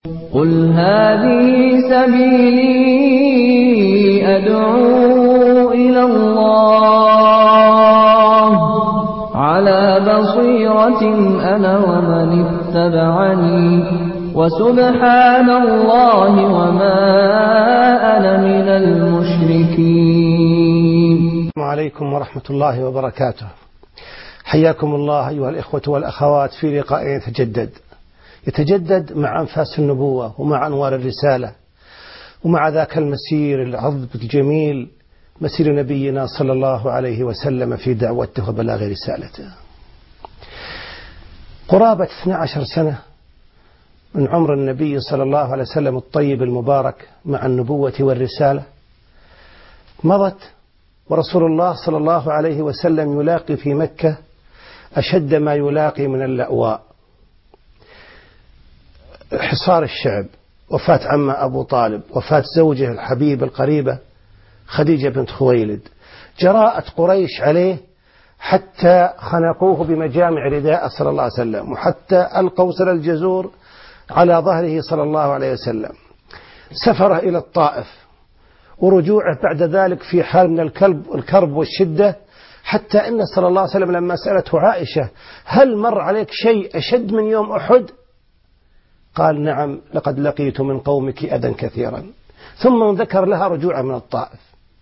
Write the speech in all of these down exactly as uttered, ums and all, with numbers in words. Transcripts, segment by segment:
قل هذه سبيلي أدعو إلى الله على بصيرة أنا ومن اتبعني وسبحان الله وما أنا من المشركين. السلام عليكم ورحمة الله وبركاته. حياكم الله أيها الإخوة والأخوات في لقاء يتجدد يتجدد مع أنفاس النبوة ومع أنوار الرسالة ومع ذاك المسير العذب الجميل، مسير نبينا صلى الله عليه وسلم في دعوته وبلاغ رسالته. قرابة اثنتي عشرة سنة من عمر النبي صلى الله عليه وسلم الطيب المبارك مع النبوة والرسالة مضت، ورسول الله صلى الله عليه وسلم يلاقي في مكة أشد ما يلاقي من اللأواء، حصار الشعب، وفاة عمه أبو طالب، وفاة زوجه الحبيب القريبة خديجة بنت خويلد، جراءة قريش عليه حتى خنقوه بمجامع رداء صلى الله عليه وسلم، وحتى ألقوا سل الجزور على ظهره صلى الله عليه وسلم، سفره إلى الطائف، ورجوعه بعد ذلك في حال من الكلب الكرب والشدة، حتى أن صلى الله عليه وسلم لما سألته عائشة هل مر عليك شيء أشد من يوم أحد؟ قال نعم، لقد لقيت من قومك أذى كثيرا، ثم ذكر لها رجوعه من الطائف.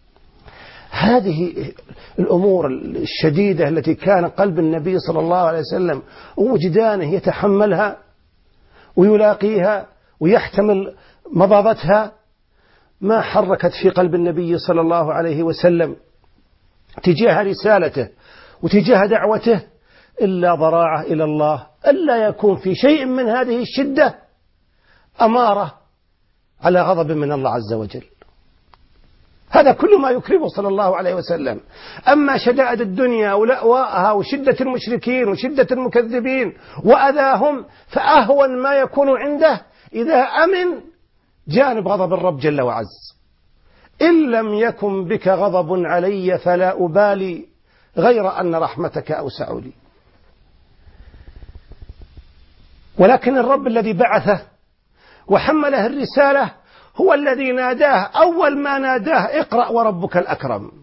هذه الأمور الشديدة التي كان قلب النبي صلى الله عليه وسلم ووجدانه يتحملها ويلاقيها ويحتمل مضاضتها، ما حركت في قلب النبي صلى الله عليه وسلم تجاه رسالته وتجاه دعوته إلا ضراعة إلى الله ألا يكون في شيء من هذه الشدة أمارة على غضب من الله عز وجل. هذا كل ما يكرمه صلى الله عليه وسلم. أما شدائد الدنيا ولأواءها وشدة المشركين وشدة المكذبين وأذاهم فأهون ما يكون عنده إذا أمن جانب غضب الرب جل وعز. إن لم يكن بك غضب علي فلا أبالي غير أن رحمتك أوسع لي. ولكن الرب الذي بعثه وحمله الرسالة هو الذي ناداه أول ما ناداه اقرأ وربك الأكرم.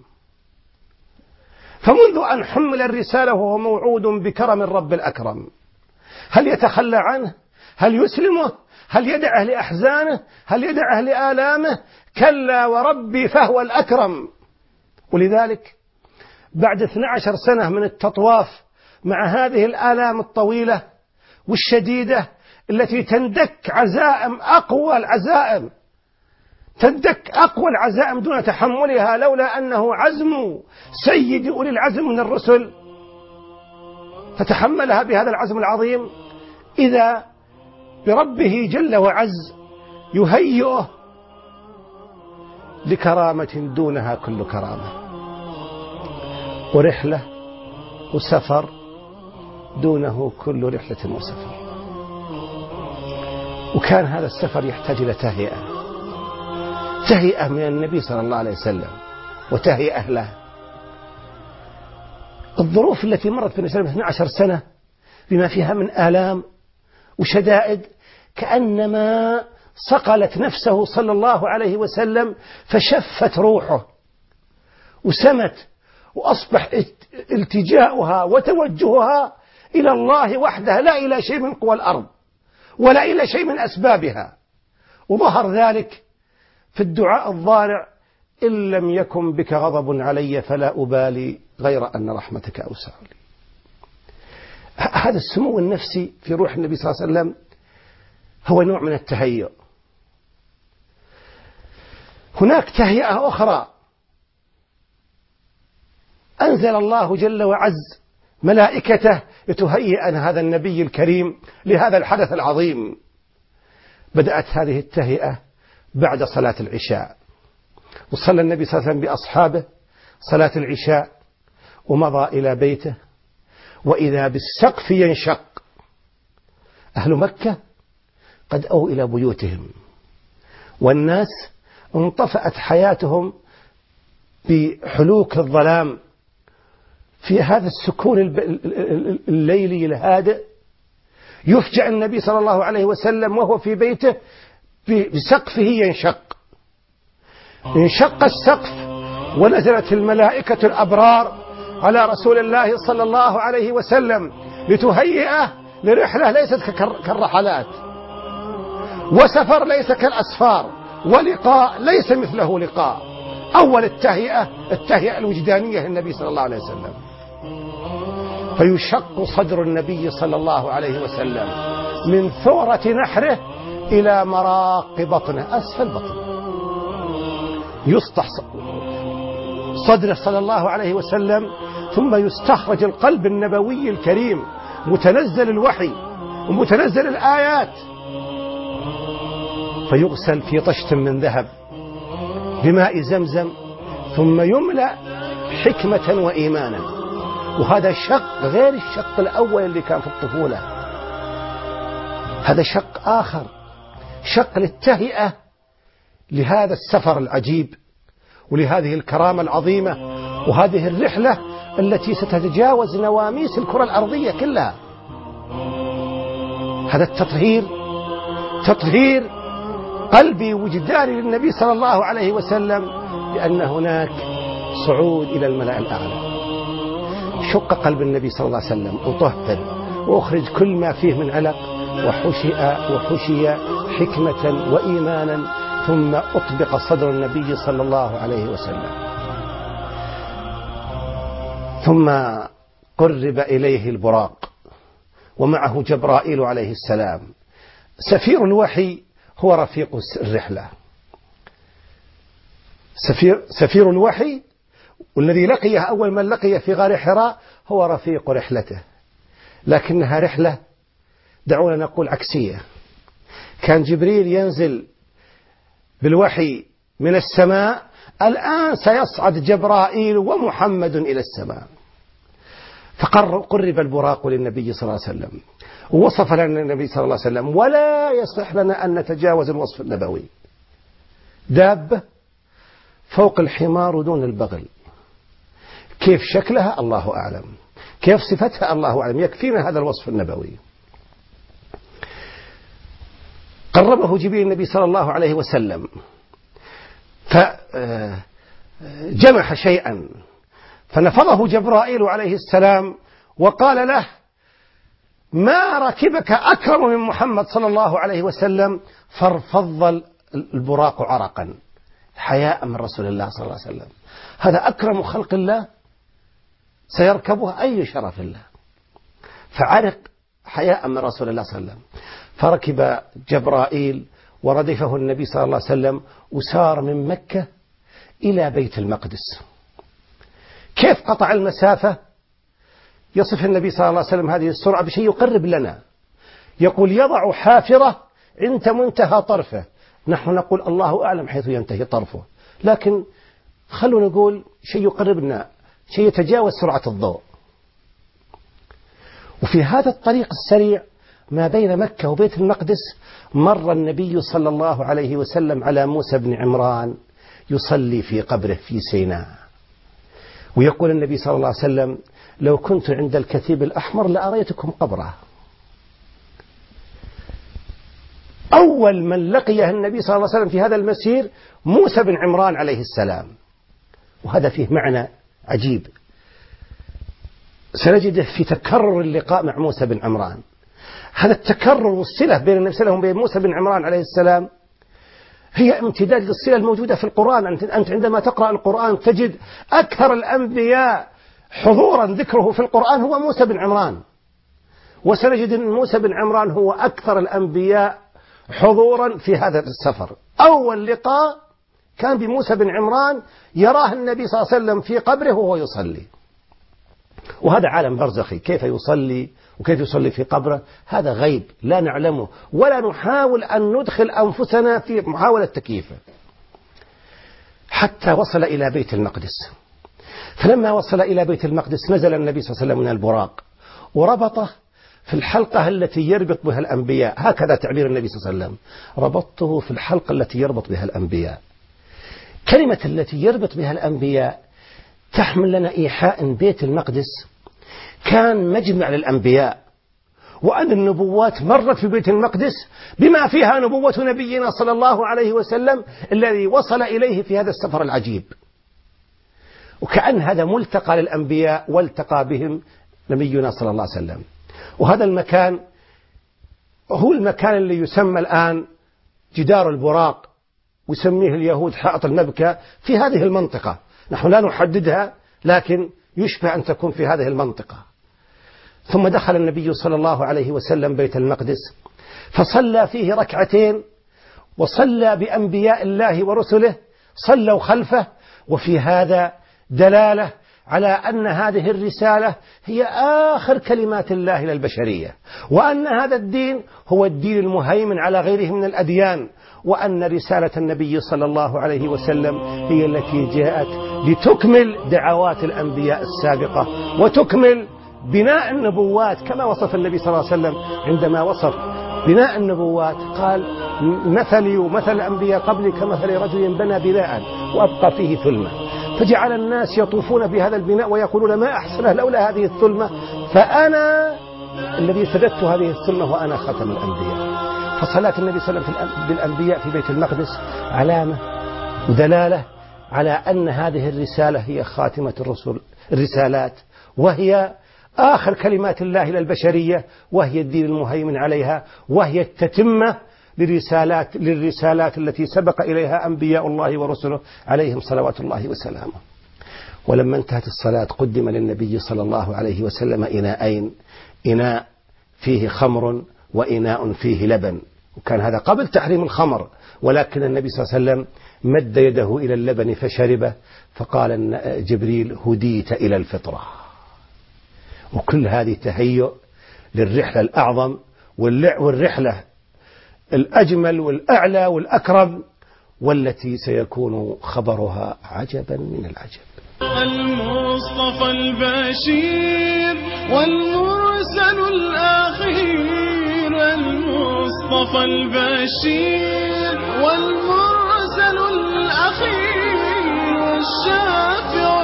فمنذ أن حمل الرسالة وهو موعود بكرم الرب الأكرم، هل يتخلى عنه؟ هل يسلمه؟ هل يدعه لأحزانه؟ هل يدعه لآلامه؟ كلا وربي فهو الأكرم. ولذلك بعد اثنتي عشرة سنة من التطواف مع هذه الآلام الطويلة والشديدة التي تندك عزائم أقوى العزائم تندك أقوى العزائم دون تحملها، لولا أنه عزم سيد أولي العزم من الرسل فتحملها بهذا العزم العظيم، إذا بربه جل وعز يهيئه لكرامة دونها كل كرامة، ورحلة وسفر دونه كل رحلة وسفر. وكان هذا السفر يحتاج إلى تهيئة تهيئة من النبي صلى الله عليه وسلم وتهيئة له. الظروف التي مرت في الإسلام اثنتي عشرة سنة بما فيها من آلام وشدائد كأنما صقلت نفسه صلى الله عليه وسلم فشفت روحه وسمت، وأصبح التجاؤها وتوجهها إلى الله وحده لا إلى شيء من قوى الأرض ولا إلى شيء من أسبابها. وظهر ذلك في الدعاء الضارع إن لم يكن بك غضب علي فلا أبالي غير أن رحمتك أوسع لي. هذا السمو النفسي في روح النبي صلى الله عليه وسلم هو نوع من التهيؤ. هناك تهيئة أخرى أنزل الله جل وعز ملائكته لتهيئ هذا النبي الكريم لهذا الحدث العظيم. بدأت هذه التهيئة بعد صلاة العشاء، وصلى النبي صلى الله عليه وسلم بأصحابه صلاة العشاء ومضى إلى بيته، وإذا بالسقف ينشق. أهل مكة قد أووا إلى بيوتهم، والناس انطفأت حياتهم بحلوك الظلام. في هذا السكون الليلي الهادئ يفجع النبي صلى الله عليه وسلم وهو في بيته بسقفه ينشق، انشق السقف ونزلت الملائكة الأبرار على رسول الله صلى الله عليه وسلم لتهيئه لرحلة ليست كالرحلات، وسفر ليس كالأسفار، ولقاء ليس مثله لقاء. أول التهيئة التهيئة الوجدانية للنبي صلى الله عليه وسلم، فيشق صدر النبي صلى الله عليه وسلم من ثورة نحره إلى مراق بطنه أسفل بطنه، يسطح صدره صلى الله عليه وسلم، ثم يستخرج القلب النبوي الكريم متنزل الوحي ومتنزل الآيات، فيغسل في طشت من ذهب بماء زمزم، ثم يملأ حكمة وإيمانا. وهذا شق غير الشق الأول اللي كان في الطفولة، هذا شق آخر، شق للتهيئة لهذا السفر العجيب ولهذه الكرامة العظيمة وهذه الرحلة التي ستتجاوز نواميس الكرة الأرضية كلها. هذا التطهير تطهير قلبي وجداني للنبي صلى الله عليه وسلم، لأن هناك صعود إلى الملأ الأعلى. شق قلب النبي صلى الله عليه وسلم وطهر وأخرج كل ما فيه من علق، وحشي وحشي حكمة وإيمانا، ثم أطبق صدر النبي صلى الله عليه وسلم، ثم قرب إليه البراق ومعه جبرائيل عليه السلام. سفير الوحي هو رفيق الرحلة، سفير, سفير الوحي والذي لقيه أول من لقيه في غار حراء هو رفيق رحلته، لكنها رحلة دعونا نقول عكسية. كان جبريل ينزل بالوحي من السماء، الآن سيصعد جبرائيل ومحمد إلى السماء. فقرب البراق للنبي صلى الله عليه وسلم، ووصف لنا النبي صلى الله عليه وسلم، ولا يصح لنا أن نتجاوز الوصف النبوي. دابة فوق الحمار دون البغل، كيف شكلها الله أعلم، كيف صفتها الله أعلم، يكفينا هذا الوصف النبوي. قربه جبريل النبي صلى الله عليه وسلم فجمح شيئا، فنفضه جبرائيل عليه السلام وقال له: ما ركبك أكرم من محمد صلى الله عليه وسلم؟ فارفض البراق عرقا حياء من رسول الله صلى الله عليه وسلم. هذا أكرم خلق الله سيركبه أي شرف الله، فعرق حياء من رسول الله صلى الله عليه وسلم. فركب جبرائيل وردفه النبي صلى الله عليه وسلم وسار من مكة إلى بيت المقدس. كيف قطع المسافة؟ يصف النبي صلى الله عليه وسلم هذه السرعة بشيء يقرب لنا، يقول: يضع حافرة عند منتهى طرفه. نحن نقول الله أعلم حيث ينتهي طرفه، لكن خلونا نقول شيء يقربنا، شيء يتجاوز سرعة الضوء. وفي هذا الطريق السريع ما بين مكة وبيت المقدس مر النبي صلى الله عليه وسلم على موسى بن عمران يصلي في قبره في سيناء. ويقول النبي صلى الله عليه وسلم: لو كنت عند الكثيب الأحمر لأريتكم قبره. أول من لقيه النبي صلى الله عليه وسلم في هذا المسير موسى بن عمران عليه السلام. وهذا فيه معنى عجيب سنجده في تكرر اللقاء مع موسى بن عمران. هذا التكرر والصلة بين النبي صلى الله عليه وسلم وبين موسى بن عمران عليه السلام هي امتداد للصلة الموجودة في القرآن. أنت عندما تقرأ القرآن تجد أكثر الأنبياء حضورا ذكره في القرآن هو موسى بن عمران، وسنجد أن موسى بن عمران هو أكثر الأنبياء حضورا في هذا السفر. أول لقاء كان بموسى بن عمران يراه النبي صلى الله عليه وسلم في قبره وهو يصلي، وهذا عالم برزخي، كيف يصلي وكيف يصلي في قبره هذا غيب لا نعلمه، ولا نحاول أن ندخل أنفسنا في محاولة تكييفه. حتى وصل إلى بيت المقدس، فلما وصل إلى بيت المقدس نزل النبي صلى الله عليه وسلم من البراق وربطه في الحلقة التي يربط بها الأنبياء. هكذا تعبير النبي صلى الله عليه وسلم: ربطته في الحلقة التي يربط بها الأنبياء. كلمة التي يربط بها الأنبياء تحمل لنا إيحاء بيت المقدس كان مجمع للأنبياء، وأن النبوات مرت في بيت المقدس بما فيها نبوة نبينا صلى الله عليه وسلم الذي وصل إليه في هذا السفر العجيب. وكأن هذا ملتقى للأنبياء والتقى بهم نبينا صلى الله عليه وسلم. وهذا المكان هو المكان اللي يسمى الآن جدار البراق، ويسميه اليهود حائط المبكى في هذه المنطقة. نحن لا نحددها، لكن يشبه أن تكون في هذه المنطقة. ثم دخل النبي صلى الله عليه وسلم بيت المقدس فصلى فيه ركعتين، وصلى بأنبياء الله ورسله صلوا خلفه. وفي هذا دلالة على أن هذه الرسالة هي آخر كلمات الله للبشرية، وأن هذا الدين هو الدين المهيمن على غيره من الأديان، وأن رسالة النبي صلى الله عليه وسلم هي التي جاءت لتكمل دعوات الأنبياء السابقة وتكمل بناء النبوات، كما وصف النبي صلى الله عليه وسلم عندما وصف بناء النبوات قال: مثلي ومثل الأنبياء قبلي كمثل رجل بنى بناء وأبقى فيه ثلمة. فجعل الناس يطوفون بهذا البناء ويقولون: ما أحسنه لولا هذه الثلمة، فأنا الذي سددت هذه الثلمة وأنا ختم الأنبياء. فصلاة النبي صلى الله عليه وسلم بالأنبياء في بيت المقدس علامة ودلالة على أن هذه الرسالة هي خاتمة الرسل الرسالات، وهي آخر كلمات الله للبشرية، وهي الدين المهيمن عليها، وهي التتمة للرسالات للرسالات التي سبق إليها أنبياء الله ورسله عليهم صلوات الله وسلامه. ولما انتهت الصلاة قدم للنبي صلى الله عليه وسلم إناءين، إناء فيه خمر وإناء فيه لبن، وكان هذا قبل تحريم الخمر، ولكن النبي صلى الله عليه وسلم مد يده إلى اللبن فشربه، فقال جبريل: هديت إلى الفطرة. وكل هذه تهيؤ للرحلة الأعظم والرحلة الأجمل والأعلى والأكرم، والتي سيكون خبرها عجبا من العجب. المصطفى البشير والمرسل الأخير، المصطفى البشير والمرسل الأخير، والشافع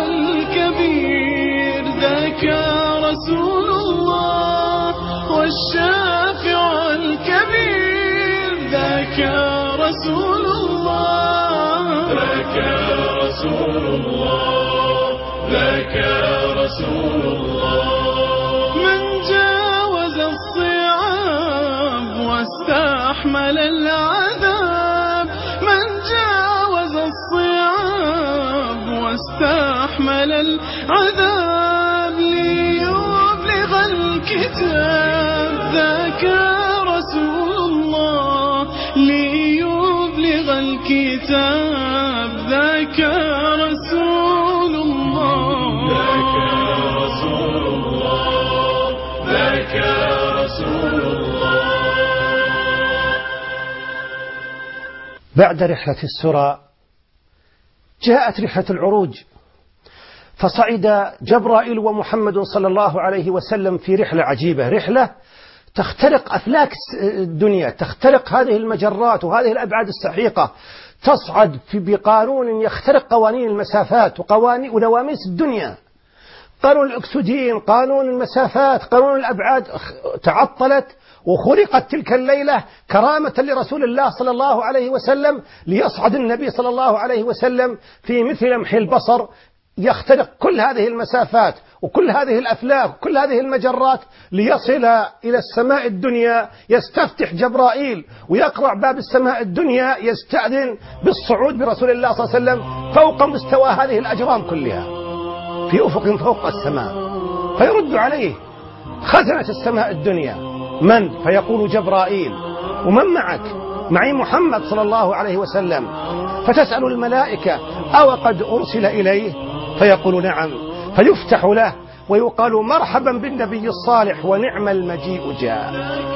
الكبير ذاك رسول الله، والشافع الكبير ذاك رسول الله، ذاك رسول الله، ذاك رسول الله. من جاوز الصعاب واستحمل العذاب، من جاوز الصعاب واستحمل العذاب ليبلغ الكتاب، ذاك رسول الله، ليبلغ الكتاب، ذاك رسول الله، ذاك رسول الله، ذاك رسول الله. بعد رحلة السرى جاءت رحلة العروج، فصعد جبرائيل ومحمد صلى الله عليه وسلم في رحلة عجيبة، رحلة تخترق أفلاك الدنيا، تخترق هذه المجرات وهذه الأبعاد السحيقة، تصعد في بقانون يخترق قوانين المسافات وقوانين ونواميس الدنيا. قانون الأكسجين، قانون المسافات، قانون الأبعاد تعطلت وخرقت تلك الليلة كرامة لرسول الله صلى الله عليه وسلم، ليصعد النبي صلى الله عليه وسلم في مثل لمح البصر يخترق كل هذه المسافات وكل هذه الأفلاك وكل هذه المجرات ليصل إلى السماء الدنيا. يستفتح جبرائيل ويقرع باب السماء الدنيا، يستأذن بالصعود برسول الله صلى الله عليه وسلم فوق مستوى هذه الأجرام كلها في أفق فوق السماء، فيرد عليه خزنة السماء الدنيا: من؟ فيقول جبرائيل: ومن معك؟ معي محمد صلى الله عليه وسلم. فتسأل الملائكة: أو قد أرسل إليه؟ فيقول: نعم. فيفتح له ويقال: مرحبا بالنبي الصالح ونعم المجيء جاء.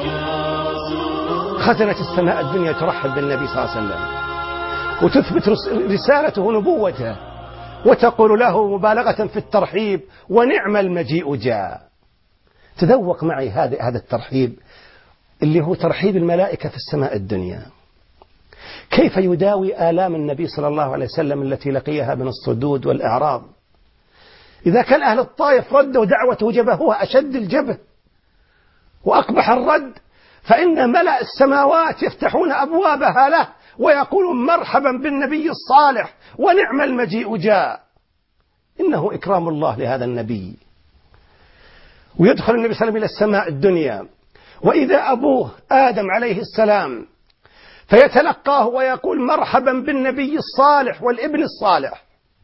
خزنة السماء الدنيا ترحب بالنبي صلى الله عليه وسلم وتثبت رسالته نبوته، وتقول له مبالغة في الترحيب: ونعم المجيء جاء. تذوق معي هذا هذا الترحيب اللي هو ترحيب الملائكة في السماء الدنيا، كيف يداوي آلام النبي صلى الله عليه وسلم التي لقيها من الصدود والإعراض. إذا كان أهل الطائف ردوا دعوته جبهوها أشد الجبه، وأقبح الرد فإن ملأ السماوات يفتحون أبوابها له ويقولون مرحبا بالنبي الصالح ونعم المجيء جاء. إنه إكرام الله لهذا النبي. ويدخل النبي صلى الله عليه وسلم إلى السماء الدنيا، وإذا أبوه آدم عليه السلام فيتلقاه ويقول مرحبا بالنبي الصالح والابن الصالح.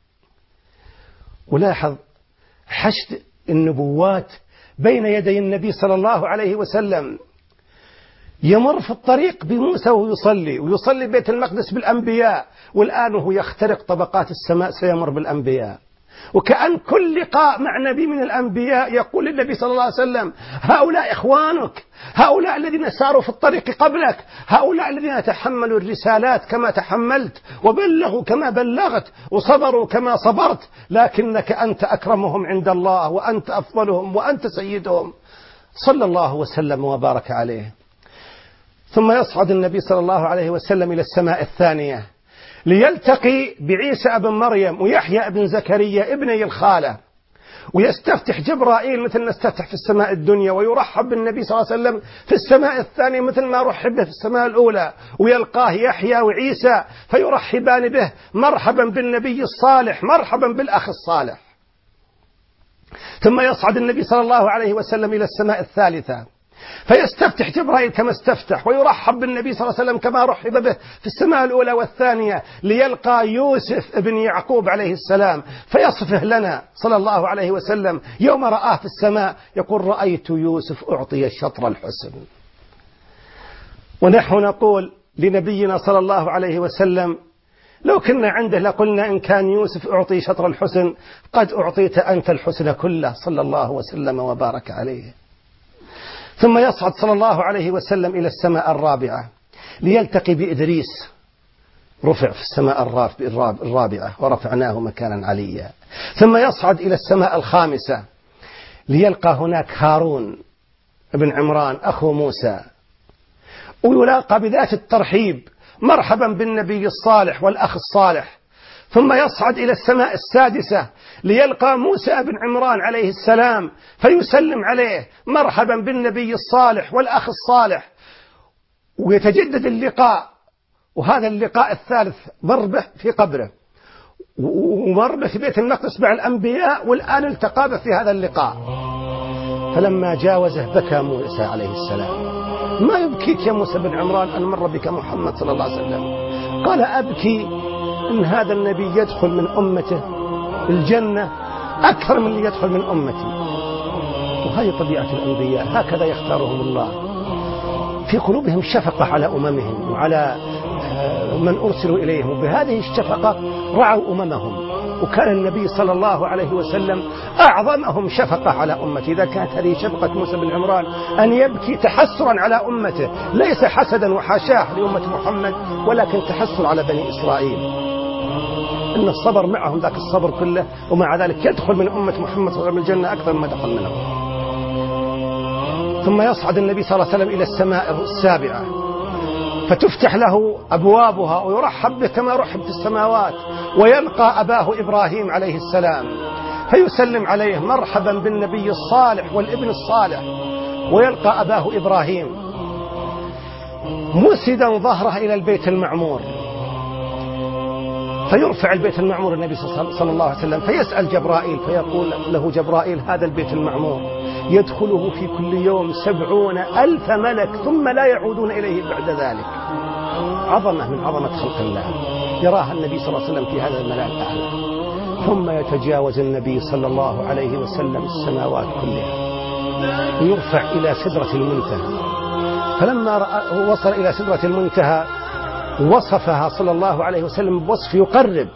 ولاحظ حشد النبوات بين يدي النبي صلى الله عليه وسلم. يمر في الطريق بموسى ويصلي ويصلي بيت المقدس بالأنبياء، والآن وهو يخترق طبقات السماء سيمر بالأنبياء. وكأن كل لقاء مع نبي من الأنبياء يقول للنبي صلى الله عليه وسلم هؤلاء إخوانك، هؤلاء الذين ساروا في الطريق قبلك، هؤلاء الذين تحملوا الرسالات كما تحملت وبلغوا كما بلغت وصبروا كما صبرت، لكنك أنت أكرمهم عند الله وأنت أفضلهم وأنت سيدهم، صلى الله وسلم وبارك عليه. ثم يصعد النبي صلى الله عليه وسلم إلى السماء الثانية ليلتقي بعيسى ابن مريم ويحيى ابن زكريا ابني الخالة، ويستفتح جبرائيل مثل ما استفتح في السماء الدنيا، ويرحب بالنبي صلى الله عليه وسلم في السماء الثانية مثل ما رحب به في السماء الأولى، ويلقاه يحيى وعيسى فيرحبان به مرحبا بالنبي الصالح مرحبا بالأخ الصالح. ثم يصعد النبي صلى الله عليه وسلم إلى السماء الثالثة فيستفتح جبرائيل كما استفتح، ويرحب بالنبي صلى الله عليه وسلم كما رحب به في السماء الأولى والثانية، ليلقى يوسف ابن يعقوب عليه السلام فيصفه لنا صلى الله عليه وسلم يوم رآه في السماء يقول رأيت يوسف أعطي شطر الحسن. ونحن نقول لنبينا صلى الله عليه وسلم لو كنا عنده لقلنا إن كان يوسف أعطي شطر الحسن قد أعطيت أنت الحسن كله، صلى الله وسلم وبارك عليه. ثم يصعد صلى الله عليه وسلم إلى السماء الرابعة ليلتقي بإدريس، رفع في السماء الرابعة ورفعناه مكانا عليا. ثم يصعد إلى السماء الخامسة ليلقى هناك هارون ابن عمران أخو موسى، ويلاقى بذات الترحيب مرحبا بالنبي الصالح والأخ الصالح. ثم يصعد إلى السماء السادسة ليلقى موسى بن عمران عليه السلام فيسلم عليه مرحبا بالنبي الصالح والأخ الصالح، ويتجدد اللقاء. وهذا اللقاء الثالث مر به في قبره ومر به في بيت المقدس مع الأنبياء، والآن التقى به في هذا اللقاء. فلما جاوزه بكى موسى عليه السلام. ما يبكيك يا موسى بن عمران أن مر بك محمد صلى الله عليه وسلم؟ قال أبكي إن هذا النبي يدخل من أمته الجنة أكثر من اللي يدخل من أمتي. وهذه طبيعة الأنبياء، هكذا يختارهم الله، في قلوبهم شفقة على أممهم وعلى من أرسلوا إليهم، وبهذه الشفقة رعوا أممهم. وكان النبي صلى الله عليه وسلم أعظمهم شفقة على أمته. إذا كانت هذه شفقة موسى بن عمران أن يبكي تحسرا على أمته، ليس حسدا وحاشاه لأمة محمد، ولكن تحسر على بني إسرائيل، إن الصبر معهم ذاك الصبر كله، ومع ذلك يدخل من أمة محمد صلى الله عليه وسلم الجنة أكثر مما دخل منهم. ثم يصعد النبي صلى الله عليه وسلم إلى السماء السابعة فتفتح له أبوابها ويرحب به كما رحب في السماوات، ويلقى أباه إبراهيم عليه السلام فيسلم عليه مرحبا بالنبي الصالح والابن الصالح، ويلقى أباه إبراهيم مسدا ظهره إلى البيت المعمور، فيرفع البيت المعمور النبي صلى الله عليه وسلم فيسأل جبرائيل فيقول له جبرائيل هذا البيت المعمور يدخله في كل يوم سبعون ألف ملك ثم لا يعودون إليه بعد ذلك. عظمة من عظمة خلق الله يراها النبي صلى الله عليه وسلم في هذا الملأ الأعلى. ثم يتجاوز النبي صلى الله عليه وسلم السماوات كلها ويرفع إلى سدرة المنتهى. فلما وصل إلى سدرة المنتهى وصفها صلى الله عليه وسلم بوصف يقرب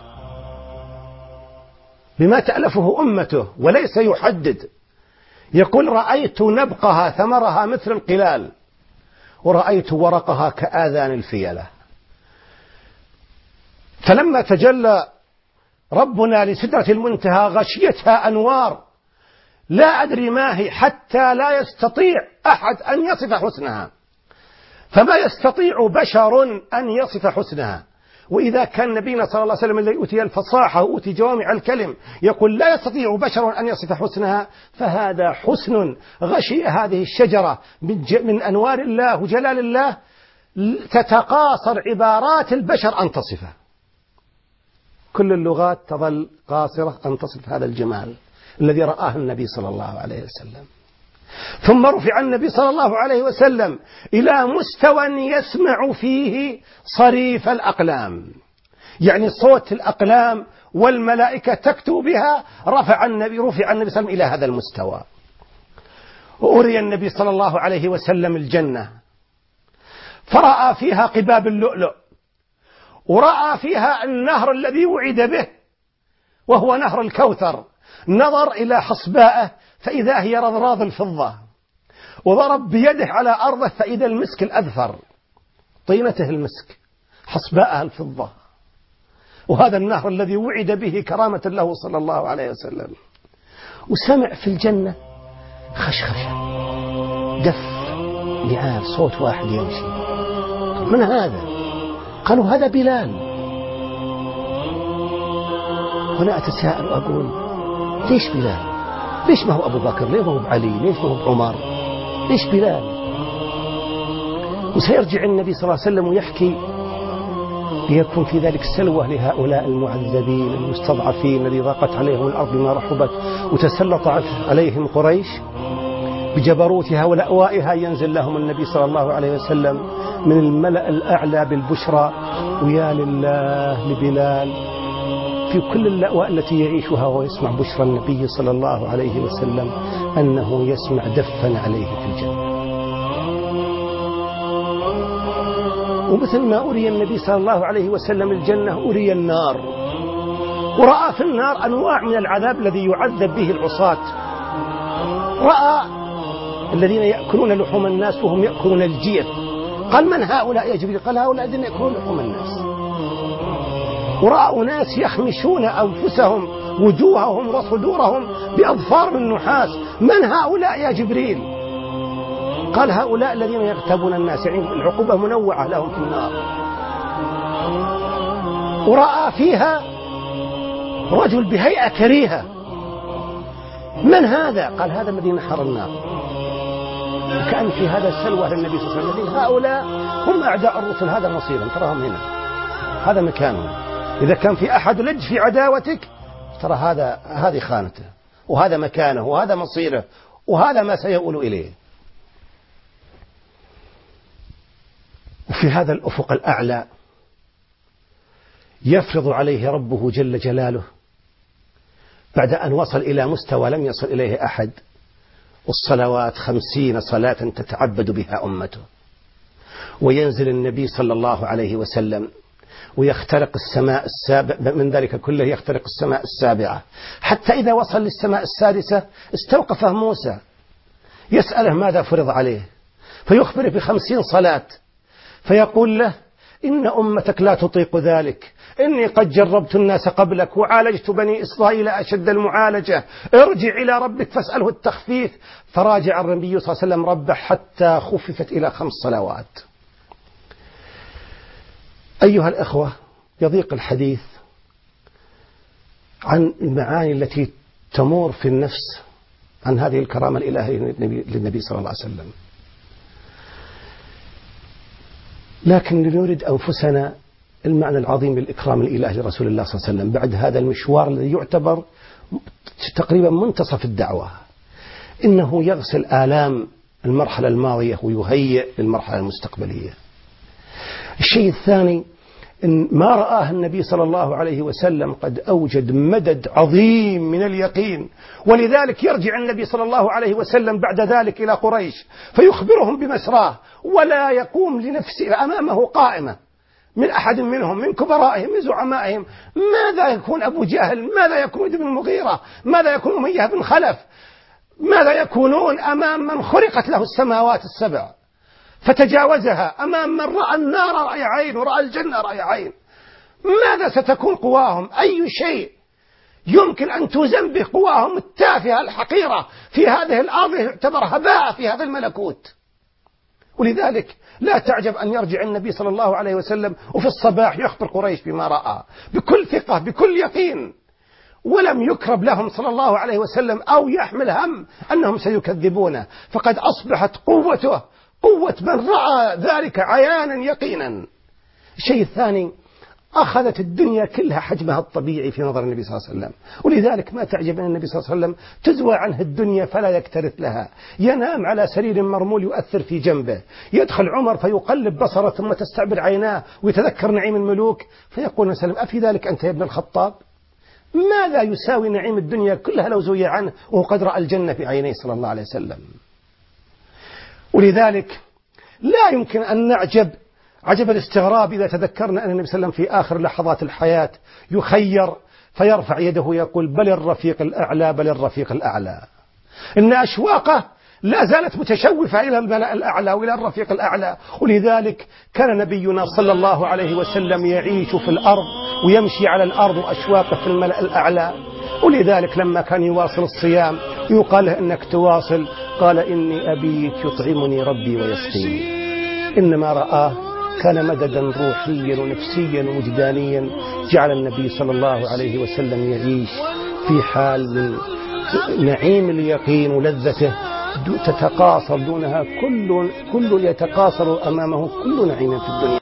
بما تألفه أمته وليس يحدد. يقول رأيت نبقها ثمرها مثل القلال ورأيت ورقها كآذان الفيلة. فلما تجلى ربنا لسدرة المنتهى غشيتها أنوار لا أدري ما هي، حتى لا يستطيع أحد أن يصف حسنها، فما يستطيع بشر أن يصف حسنها، وإذا كان نبينا صلى الله عليه وسلم الذي أوتي الفصاحة وأوتي جوامع الكلم يقول لا يستطيع بشر أن يصف حسنها، فهذا حسن غشي هذه الشجرة من أنوار الله وجلال الله تتقاصر عبارات البشر أن تصفه. كل اللغات تظل قاصرة أن تصف هذا الجمال الذي رآه النبي صلى الله عليه وسلم. ثم رفع النبي صلى الله عليه وسلم إلى مستوى يسمع فيه صريف الأقلام، يعني صوت الأقلام والملائكة تكتب بها. رفع النبي رفع النبي صلى الله عليه وسلم إلى هذا المستوى. وأري النبي صلى الله عليه وسلم الجنة، فرأى فيها قباب اللؤلؤ، ورأى فيها النهر الذي وعد به وهو نهر الكوثر. نظر إلى حصبائه فإذا هي رضراض الفضة، وضرب بيده على أرضه فإذا المسك الأذفر، طينته المسك، حصبائها الفضة. وهذا النهر الذي وعد به كرامة له صلى الله عليه وسلم. وسمع في الجنة خشخشة، دف، لعاب، صوت واحد يمشي. من هذا؟ قالوا هذا بلال. هنا أتساءل وأقول ليش بلال؟ ليش ما هو أبو بكر؟ ليش ما هو بعلي؟ ليش ما هو بعمر؟ ليش بلال؟ وسيرجع النبي صلى الله عليه وسلم ويحكي ليكون في ذلك سلوة لهؤلاء المعذبين المستضعفين الذي ضاقت عليهم الأرض ما رحبت وتسلط عليهم قريش بجبروتها ولأوائها. ينزل لهم النبي صلى الله عليه وسلم من الملأ الأعلى بالبشرى، ويا لله لبلال في كل اللأواء التي يعيشها ويسمع بشرى النبي صلى الله عليه وسلم أنه يسمع دفا عليه في الجنة. ومثل ما أري النبي صلى الله عليه وسلم الجنة أري النار، ورأى في النار أنواع من العذاب الذي يعذب به العصاة. رأى الذين يأكلون لحوم الناس وهم يأكلون الجيف. قال من هؤلاء يا جبريل؟ قال هؤلاء الذين يأكلون لحوم الناس. ورأوا ناس يخمشون أنفسهم وجوههم وصدورهم بأظفار من نحاس. من هؤلاء يا جبريل؟ قال هؤلاء الذين يغتابون الناس، يعني العقوبة منوعة لهم في النار. ورأى فيها رجل بهيئة كريهة. من هذا؟ قال هذا الذي نحر النار. كان في هذا سلوى للنبي صلى الله عليه وسلم. هؤلاء هم أعداء الرسل، هذا مصيرهم، تراهم هنا، هذا مكانهم. إذا كان في أحد لج في عداوتك ترى هذا هذه خانته، وهذا مكانه، وهذا مصيره، وهذا ما سيؤول إليه. وفي هذا الأفق الأعلى يفرض عليه ربه جل جلاله بعد أن وصل إلى مستوى لم يصل إليه أحد، والصلوات خمسين صلاة تتعبد بها أمته. وينزل النبي صلى الله عليه وسلم ويخترق السماء السابعة، من ذلك كله يخترق السماء السابعة، حتى إذا وصل للسماء السادسة استوقفه موسى يسأله ماذا فرض عليه، فيخبره بخمسين صلاة، فيقول له إن أمتك لا تطيق ذلك، إني قد جربت الناس قبلك وعالجت بني إسرائيل أشد المعالجة، ارجع إلى ربك فاسأله التخفيف. فراجع النبي صلى الله عليه وسلم ربه حتى خففت إلى خمس صلوات. أيها الأخوة، يضيق الحديث عن المعاني التي تمور في النفس عن هذه الكرامة الإلهية للنبي صلى الله عليه وسلم، لكن لنرد أنفسنا المعنى العظيم للإكرام الإلهي لرسول الله صلى الله عليه وسلم بعد هذا المشوار الذي يعتبر تقريبا منتصف الدعوة. إنه يغسل آلام المرحلة الماضية ويهيئ للمرحلة المستقبلية. الشيء الثاني، إن ما رآه النبي صلى الله عليه وسلم قد أوجد مدد عظيم من اليقين، ولذلك يرجع النبي صلى الله عليه وسلم بعد ذلك إلى قريش فيخبرهم بمسراه، ولا يقوم لنفسه أمامه قائمة من أحد منهم، من كبرائهم، من زعمائهم. ماذا يكون أبو جهل؟ ماذا يكون ابن المغيرة؟ ماذا يكون أمية بن خلف؟ ماذا يكونون أمام من خرقت له السماوات السبع فتجاوزها، أمام من رأى النار رأي عين ورأى الجنة رأي عين؟ ماذا ستكون قواهم؟ أي شيء يمكن أن توزن به قواهم التافهة الحقيرة في هذه الأرض يعتبر هباء في هذا الملكوت؟ ولذلك لا تعجب أن يرجع النبي صلى الله عليه وسلم وفي الصباح يخبر قريش بما رأى بكل ثقة بكل يقين، ولم يكرب لهم صلى الله عليه وسلم أو يحمل هم أنهم سيكذبونه، فقد أصبحت قوته قوة من رأى ذلك عيانا يقينا. الشيء الثاني، أخذت الدنيا كلها حجمها الطبيعي في نظر النبي صلى الله عليه وسلم، ولذلك ما تعجب أن النبي صلى الله عليه وسلم تزوى عنه الدنيا فلا يكترث لها، ينام على سرير مرمول يؤثر في جنبه، يدخل عمر فيقلب بصره ثم تستعبر عيناه ويتذكر نعيم الملوك فيقول وسلم أفي ذلك أنت يا ابن الخطاب؟ ماذا يساوي نعيم الدنيا كلها لو زوي عنه وهو قد رأى الجنة في عينيه صلى الله عليه وسلم. ولذلك لا يمكن أن نعجب عجب الاستغراب إذا تذكرنا أن النبي صلى الله عليه وسلم في آخر لحظات الحياة يخير فيرفع يده ويقول بل الرفيق الأعلى بل الرفيق الأعلى، إن أشواقه لا زالت متشوفة إلى الملأ الأعلى وإلى الرفيق الأعلى. ولذلك كان نبينا صلى الله عليه وسلم يعيش في الأرض ويمشي على الأرض وأشواقه في الملأ الأعلى. ولذلك لما كان يواصل الصيام يقال له إنك تواصل، قال إني أبيت يطعمني ربي ويسقيني. إنما رآه كان مددا روحيا ونفسيا ووجدانيا جعل النبي صلى الله عليه وسلم يعيش في حال من نعيم اليقين ولذته تتقاصر دونها كل كل يتقاصر أمامه كل نعيم في الدنيا.